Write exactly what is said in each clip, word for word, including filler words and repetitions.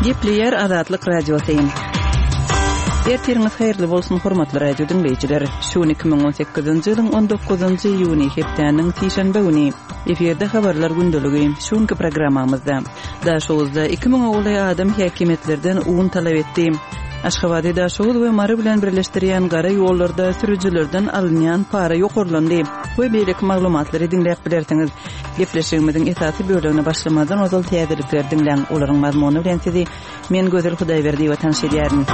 Gepleyer Azatlyk Radiosyň. Ertirňiz haýyrly bolsun hormatly radio dinleýijiler. Şu iki bin on sekizinji ýylyň on dokuzunjy iýuny hepdeniň tişenbe güni eferde habarlar gündöligi şuňky programmamyzda. Daşowuzda iki bin oğlay adam häkimetlerden ugun talap etdi. Aşgabatda daşowuz we mary bilen birleşdirýän gara ýollarda sürüjilerden alynýan para ýokurlandy. Bu beýleki maglumatlary dinläp bilersiňiz. Gepleşigimiziň esasy bölümine başlamadan ozal täzelikler dinleň. Olaryň mazmuny bilen sizi men Gözel Hudaýberdi we tanış edýärin.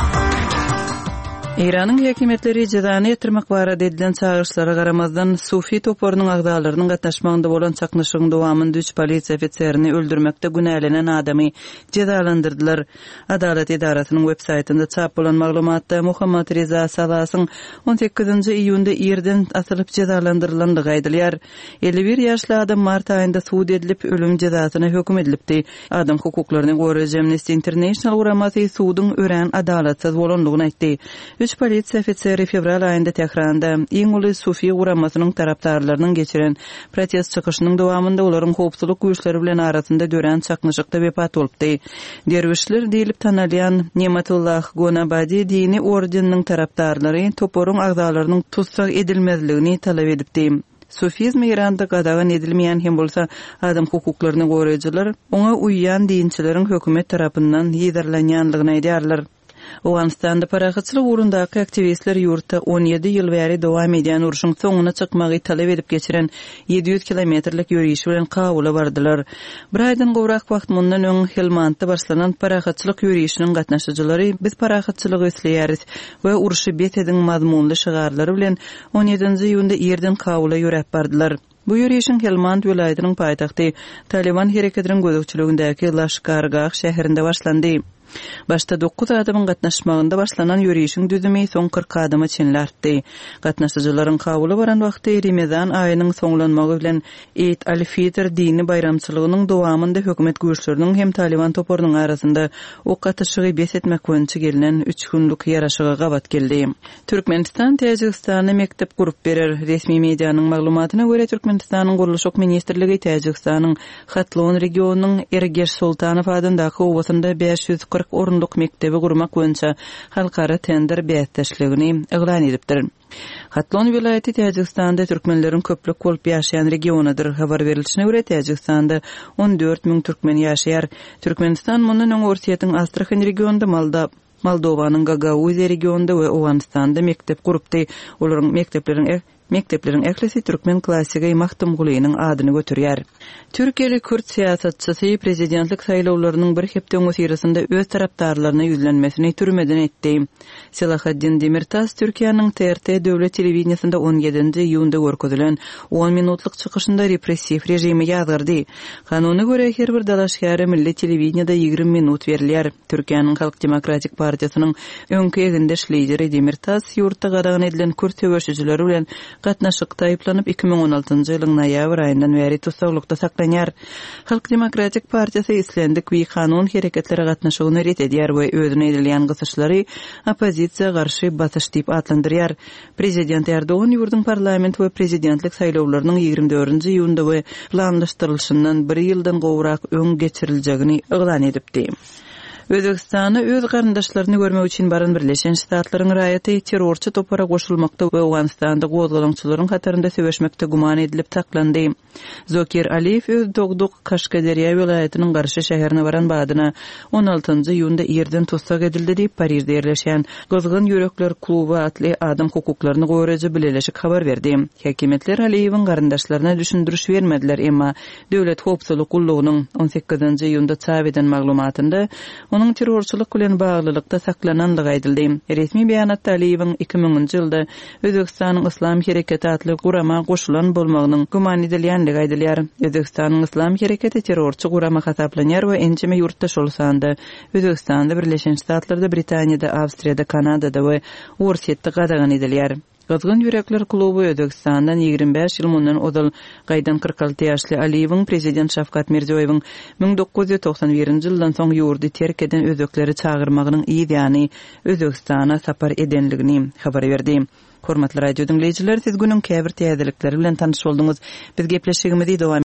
İran'ın häkimetleri jazany ýetirmek barada edilen çağrışlara garamazdan Sufi toporunyň agdalarynyň gatnaşmagynda bolan çaknyşygyň dowamynda üç polisiýa ofitserini öldürmekde günälenen adamy jazalandyrdylar. Adalet idarasynyň web saýtynda çap bolan maglumatda Muhammad Reza Salasyň on sekizinji iýunda ýerden atylyp jazalandyrylanyny gaýdylýar. elli bir ýaşly adam mart aýynda suud edilip ölüm jazasyna hökm edilipdi. Adam hukuklaryny goraýan Amnesty International guramasy suudyň ören adaletsiz bolanlygyny aýtdy. Üç polisiýa ofiseri fevral aýynda Tehranda iň uly Sufi guramasynyň tarapdarlarynyň geçiren protest çykyşynyň dowamynda olaryň howpsuzlyk güýçleri bilen arasynda dören çaknyşykda wepat bolupdy. Derwişler diýilip tanalýan Nematullah Gonabadi dini ordeniniň tarapdarlary toporuň agdalarynyň tutsak edilmezligini talap edipdi. Sufizm İran'da gadagan edilmeyen hem bolsa adam hukuklaryny goraýjylar oňa uýýan dinçileriň hökümet tarapyndan ýydarlanýanlygyny aýdýarlar. Awganistanda parahatçylyk urundaky aktivistler ýurtda on ýedi ýyl bäri dowam edýän uruşyň soňuna çykmagy talap edip geçiren yedi yüz kilometrlik ýürüýüş bilen kabula bardylar. Bir aýdan gowrak wagt mundan öň Helmandda başlanan parahatçylyk ýürüýüşiniň gatnaşyjylary biz parahatçylygy isleýäris we uruşy betediň mazmunly şygarlary bilen on ýedinji iýunda ýerden kabula ýörep bardylar. Bu ýürüýüşiň Helmand welaýatynyň paýtagty Taliban hereketiniň gözükçüligindäki Lashkargah şäherinde başlandy. Başta dokuz adamyň gatnaşmagynda başlanan ýürüýüşiň düzümi soň kırk adama çenli artdy. Gatnaşyjylaryň kabula baran wagty Ramazan aýynyň soňlanmagy bilen Eid al-Fitr dini bayramçylygynyň dowamynda hökümet güýçleriniň hem Taliban toporunyň arasynda ok atışygy bes etmek boýunça gelinen üç günlük ýaraşyga gabat geldi. Türkmenistan Täjikistana mektep gurup berer. Resmi mediýanyň maglumatyna görä Türkmenistanyň guruluş ministrligi Täjikistanyň Hatlon regionunyň Ergeş Sultanow adyndaky owasynda beş yüz kırk orunluk mektebi gurmak boýunça halkara tender beýatdaşlygini eglan edipdir. Hatlon vilayaty Täjikistanda türkmenleriň köplük bolup ýaşaýan regionudyr. Habar berilişine görä Täjikistanda on dört min türkmen ýaşaýar. Türkmenistan mundan öň Orsiýetiň Astrahan regionunda Malda Moldowanyň Gagauz regionunda we Awganistanda mektep gurupdy. Olaryň mektepleriň Mektepleriň eklesi türkmen klassigi Mahtum Gulynyň adyny götürýär. Türkiýeli Kürt siýasatçysy prezidentlik saýlawlarynyň bir hepde öňsirasynda öz tarapdarlaryna ýüzlenmesini türmeden etdi. Selahaddin Demirtas Türkiýanyň T R T döwlet telewizionyasynda on ýedinji iýunda görkezilen on minutlyk çykyşynda repressiw rejimi ýazgyrdy. Kanuny görä her bir dalaşgary milli telewizionyada ýygrimi minut berilýär. Türkiýanyň Halk Demokratik Partiýasynyň öňkü eginde şleýderi Demirtas ýurtda gadagan edilen Kürt söwüşçileri bilen gatnaşykda aýplanyp iki bin on altynjy ýylyň noýabr aýyndan beri tutsaklykda saklanýar. Halk Demokratik Partiýasy islendik we kanun hereketleri gatnaşygyny ret edýär we özüne edilýän gysyşlary opozisiýa garşy batyş diýip adlandyrýar. Prezident Erdogan ýurdun parlament we prezidentlik saýlawlarynyň ýygrimi dördünji iýunda we planlaşdyrylşyndan bir ýyldan gowrak öň geçiriljegini eglan edipdi. Özbekistana öz garyndaşlaryny görmek üçin baran Birleşen Ştatlaryň raýaty terrorçy topara goşulmakda we Awganistanda gozgalançylaryň hatarynda söwüşmekde guman edilip taklandy. Zokir Aliyev öz dogduk Kaşgaderýa welaýatynyň garşy şäherine baran badyna on altynjy iýunda ýerden tutsak edildi diýip Parisde ýerleşen Gozgan ýörekler kluby atly adam hukuklaryny goýraýjy bileşik habar berdi. Häkimetler Aliyewiň garyndaşlaryna düşündiriş bermediler, emma döwlet howpsuzlyk gullugynyň on sekizinji iýunda çap eden maglumatynda onuň terrorçylyk bilen baglylykda saklananlygy aýdyldy. Resmi beýanatda Aliyewiň iki miňinji ýylda Özbekistanyň Islam hereketi atly gurama goşulan bolmagynyň guman edilýänligi aýdylýar. Özbekistanyň Islam hereketi terrorçy gurama hasaplanýar we enjeme ýurtdaş bolsanda Özbekistanda, Birleşen Ştatlarda, Britaniýada, Awstriýada, Kanadada we Orsiýetde gadagan edilýär. Gozgan ýörekler kluby Özbekistandan ýygrimi beş ýyl mundan odal gaýdan kırk alty ýaşly Aliyewiň prezident Şawkat Mirziýowyň bin dokuz yüz toksan birinji ýyldan soň ýurdy terk eden özbekleri çağırmagynyň ýa-ni Özbekistana sapar edenligini habar berdi. Hormatly radio dinleýijiler, siz günüň käbir täzelikleri bilen tanyş boldunuz. Biz gepleşigimizi dowam